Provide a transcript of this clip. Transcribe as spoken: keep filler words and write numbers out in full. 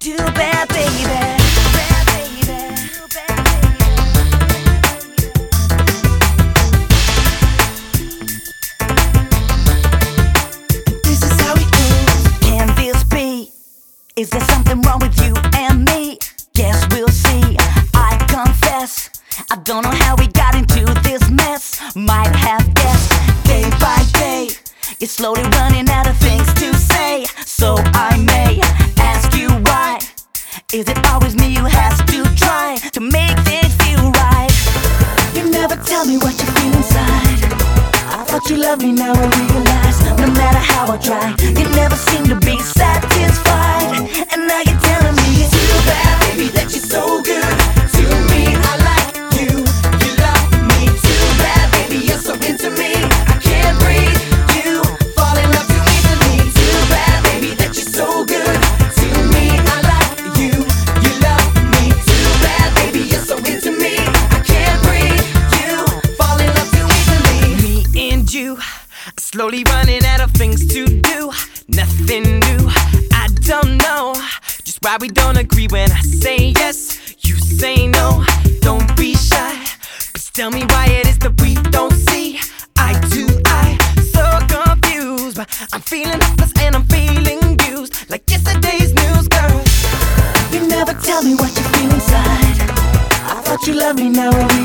Too bad, baby. This is how it goes. Can this be? Is there something wrong with you and me? Guess we'll see. I confess, I don't know how we got into this mess. Might have guessed, day by day, you're slowly running out of things to say. So I may ask you why. Is it always me who has to try to make things feel right? You never tell me what you feel inside. I thought you loved me, now I realize no matter how I try, you never seem to be satisfied. And now you're telling me it's too bad, baby, that you're so good to me. I like you, you love me. Too bad, baby, you're so into me. I can't breathe, you fall in love too easily. Too bad, baby, that you're so good to me. I like you, you love me. Too bad, baby, you're so into me. I can't breathe, you fall in love too easily. Me and you, slowly running out of things to do. Nothing new, I don't know just why we don't agree. When I say yes, you say no. Don't be shy, please tell me why it is that we don't see eye to eye. So confused, but I'm feeling hopeless and I'm feeling used, like yesterday's news, girl. You never tell me what you feel inside. I thought you loved me, now I